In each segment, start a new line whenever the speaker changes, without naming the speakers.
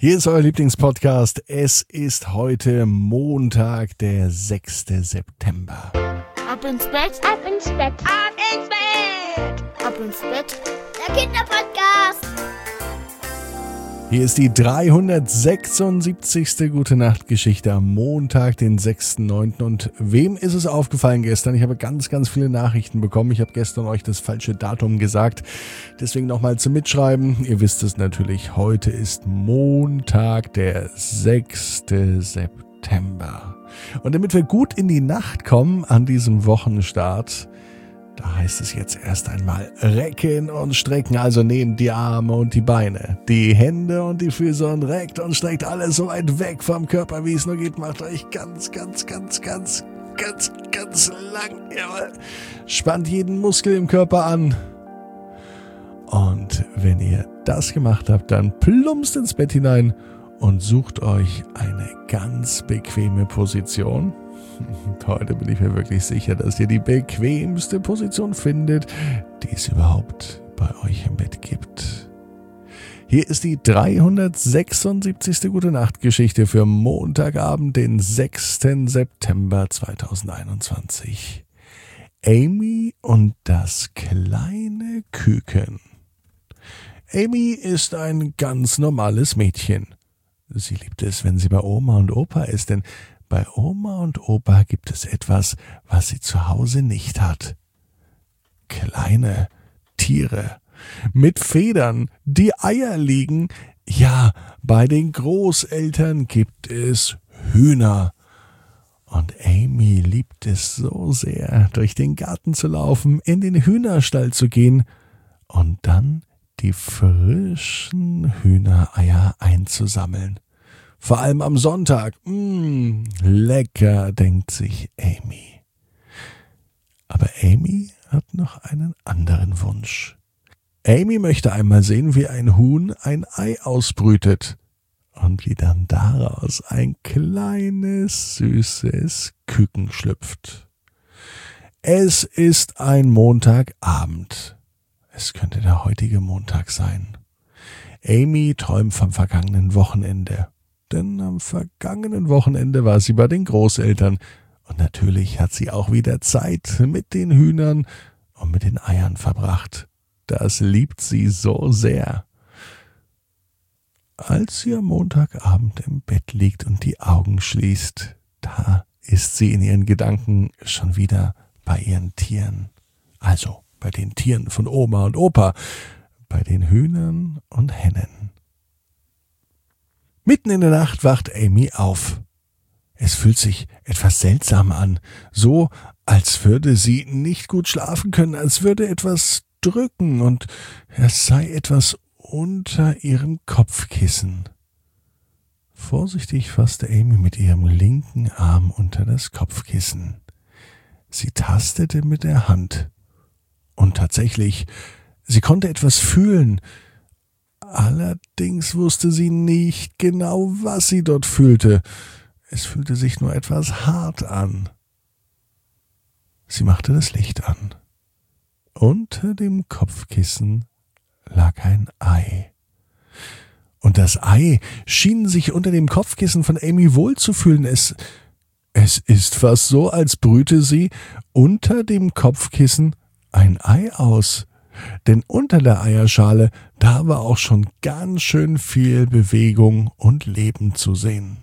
Hier ist euer Lieblingspodcast. Es ist heute Montag, der 6. September.
Ab ins Bett, ab ins Bett, ab ins Bett, ab ins Bett. Der Kinderpodcast.
Hier ist die 376. Gute-Nacht-Geschichte am Montag, den 6.9. Und wem ist es aufgefallen gestern? Ich habe ganz viele Nachrichten bekommen. Ich habe gestern euch das falsche Datum gesagt. Deswegen nochmal zum Mitschreiben. Ihr wisst es natürlich, heute ist Montag, der 6. September. Und damit wir gut in die Nacht kommen an diesem Wochenstart, da heißt es jetzt erst einmal recken und strecken, also nehmt die Arme und die Beine, die Hände und die Füße und reckt und streckt alles so weit weg vom Körper, wie es nur geht. Macht euch ganz lang. Jawohl. Spannt jeden Muskel im Körper an. Und wenn ihr das gemacht habt, dann plumpst ins Bett hinein und sucht euch eine ganz bequeme Position. Heute bin ich mir wirklich sicher, dass ihr die bequemste Position findet, die es überhaupt bei euch im Bett gibt. Hier ist die 376. Gute-Nacht-Geschichte für Montagabend, den 6. September 2021. Amy und das kleine Küken. Amy ist ein ganz normales Mädchen. Sie liebt es, wenn sie bei Oma und Opa ist, denn bei Oma und Opa gibt es etwas, was sie zu Hause nicht hat. Kleine Tiere mit Federn, die Eier legen. Ja, bei den Großeltern gibt es Hühner. Und Amy liebt es so sehr, durch den Garten zu laufen, in den Hühnerstall zu gehen und dann die frischen Hühnereier einzusammeln. Vor allem am Sonntag. Lecker, denkt sich Amy. Aber Amy hat noch einen anderen Wunsch. Amy möchte einmal sehen, wie ein Huhn ein Ei ausbrütet und wie dann daraus ein kleines, süßes Küken schlüpft. Es ist ein Montagabend. Es könnte der heutige Montag sein. Amy träumt vom vergangenen Wochenende. Denn am vergangenen Wochenende war sie bei den Großeltern und natürlich hat sie auch wieder Zeit mit den Hühnern und mit den Eiern verbracht. Das liebt sie so sehr. Als sie am Montagabend im Bett liegt und die Augen schließt, da ist sie in ihren Gedanken schon wieder bei ihren Tieren. Also bei den Tieren von Oma und Opa, bei den Hühnern und Hennen. Mitten in der Nacht wacht Amy auf. Es fühlt sich etwas seltsam an, so als würde sie nicht gut schlafen können, als würde etwas drücken und es sei etwas unter ihrem Kopfkissen. Vorsichtig fasste Amy mit ihrem linken Arm unter das Kopfkissen. Sie tastete mit der Hand und tatsächlich, sie konnte etwas fühlen. Allerdings wusste sie nicht genau, was sie dort fühlte. Es fühlte sich nur etwas hart an. Sie machte das Licht an. Unter dem Kopfkissen lag ein Ei. Und das Ei schien sich unter dem Kopfkissen von Amy wohlzufühlen. Es ist fast so, als brüte sie unter dem Kopfkissen ein Ei aus. Denn unter der Eierschale, da war auch schon ganz schön viel Bewegung und Leben zu sehen.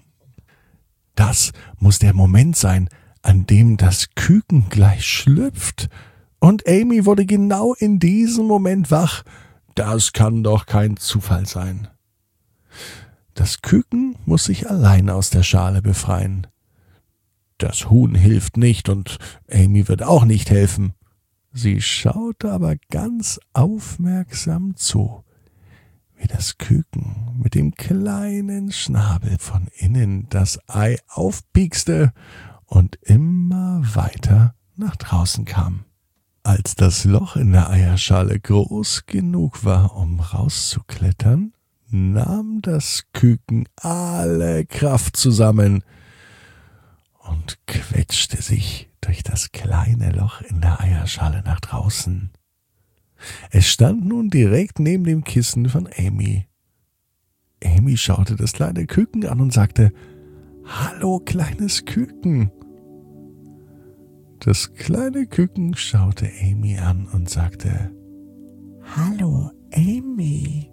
Das muss der Moment sein, an dem das Küken gleich schlüpft. Und Amy wurde genau in diesem Moment wach. Das kann doch kein Zufall sein. Das Küken muss sich allein aus der Schale befreien. Das Huhn hilft nicht und Amy wird auch nicht helfen. Sie schaute aber ganz aufmerksam zu, wie das Küken mit dem kleinen Schnabel von innen das Ei aufpiekste und immer weiter nach draußen kam. Als das Loch in der Eierschale groß genug war, um rauszuklettern, nahm das Küken alle Kraft zusammen und quetschte sich durch das kleine Loch in der Eierschale nach draußen. Es stand nun direkt neben dem Kissen von Amy. Amy schaute das kleine Küken an und sagte: »Hallo, kleines Küken.« Das kleine Küken schaute Amy an und sagte: »Hallo, Amy.«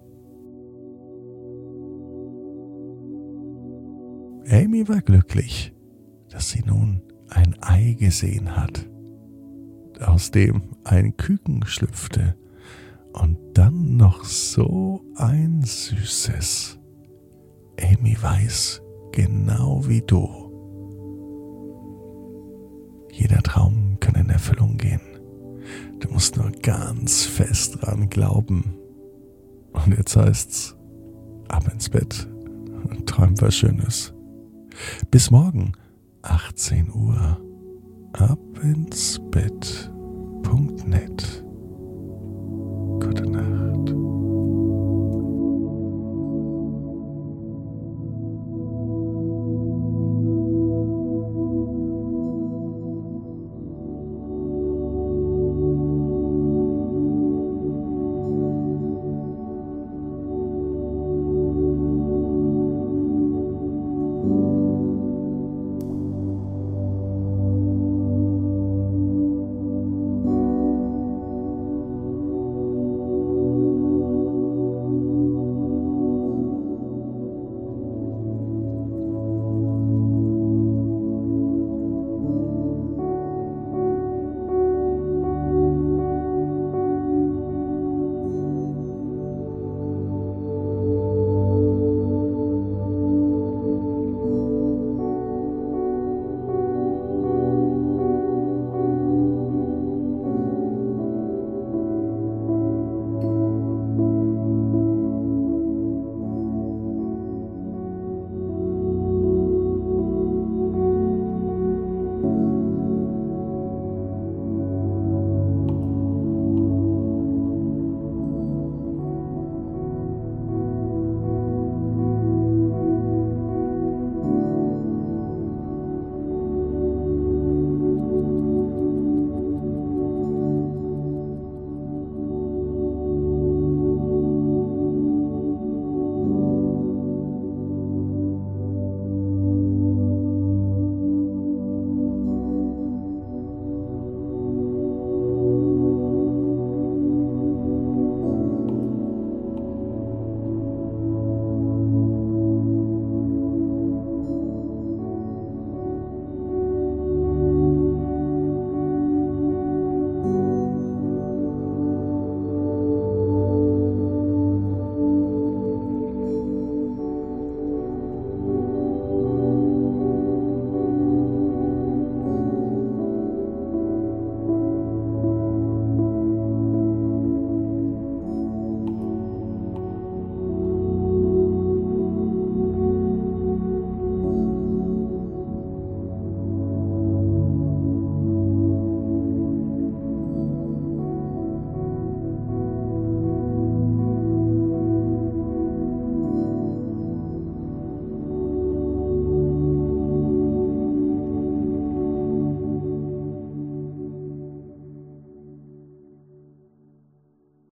Amy war glücklich, dass sie nun ein Ei gesehen hat, aus dem ein Küken schlüpfte und dann noch so ein süßes. Amy weiß, genau wie du, jeder Traum kann in Erfüllung gehen. Du musst nur ganz fest dran glauben. Und jetzt heißt's, ab ins Bett und träum was Schönes. Bis morgen, 18 Uhr, abinsbett.net.